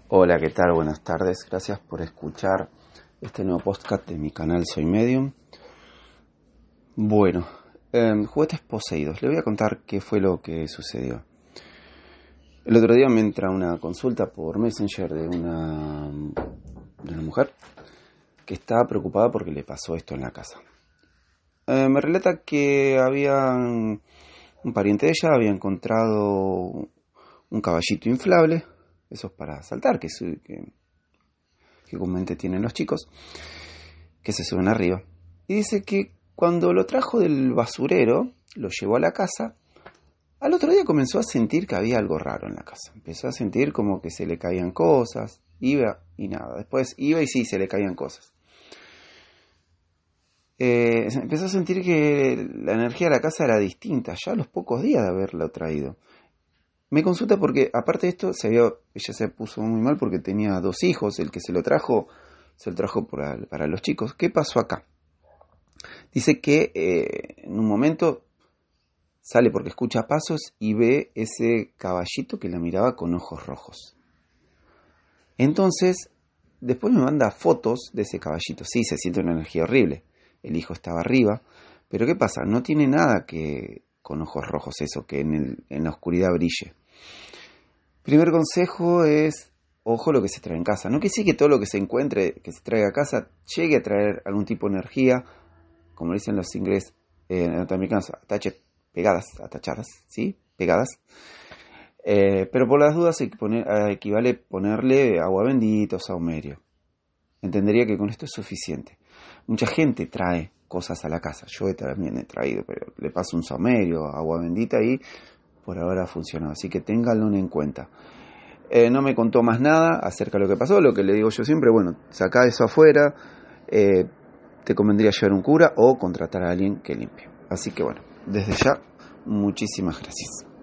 Hola, ¿qué tal? Buenas tardes. Gracias por escuchar este nuevo podcast de mi canal Soy Medium. Bueno, juguetes poseídos. Le voy a contar qué fue lo que sucedió. El otro día me entra una consulta por Messenger de una mujer que estaba preocupada porque le pasó esto en la casa. Me relata que un pariente de ella había encontrado un caballito inflable, esos para saltar, que comúnmente tienen los chicos, que se suben arriba. Y dice que cuando lo trajo del basurero, lo llevó a la casa, al otro día comenzó a sentir que había algo raro en la casa. Empezó a sentir como que se le caían cosas, iba y nada. Después iba y sí, se le caían cosas. Empezó a sentir que la energía de la casa era distinta, ya a los pocos días de haberlo traído. Me consulta porque, aparte de esto, ella se puso muy mal porque tenía 2 hijos. El que se lo trajo para los chicos. ¿Qué pasó acá? Dice que en un momento sale porque escucha pasos y ve ese caballito que la miraba con ojos rojos. Entonces, después me manda fotos de ese caballito. Sí, se siente una energía horrible. El hijo estaba arriba. Pero ¿qué pasa? No tiene nada que con ojos rojos eso, que en la oscuridad brille. Primer consejo es, ojo lo que se trae en casa. No que sí que todo lo que se encuentre, que se traiga a casa, llegue a traer algún tipo de energía, como dicen los ingleses, norteamericanos, atachadas, ¿sí? Pegadas. Pero por las dudas equivale ponerle agua bendita o saumerio. Entendería que con esto es suficiente. Mucha gente trae cosas a la casa. Yo también he traído, pero le paso un saumerio, agua bendita y por ahora ha funcionado. Así que ténganlo en cuenta. No me contó más nada acerca de lo que pasó. Lo que le digo yo siempre, bueno, saca eso afuera. Te convendría llevar un cura o contratar a alguien que limpie. Así que bueno, desde ya, muchísimas gracias.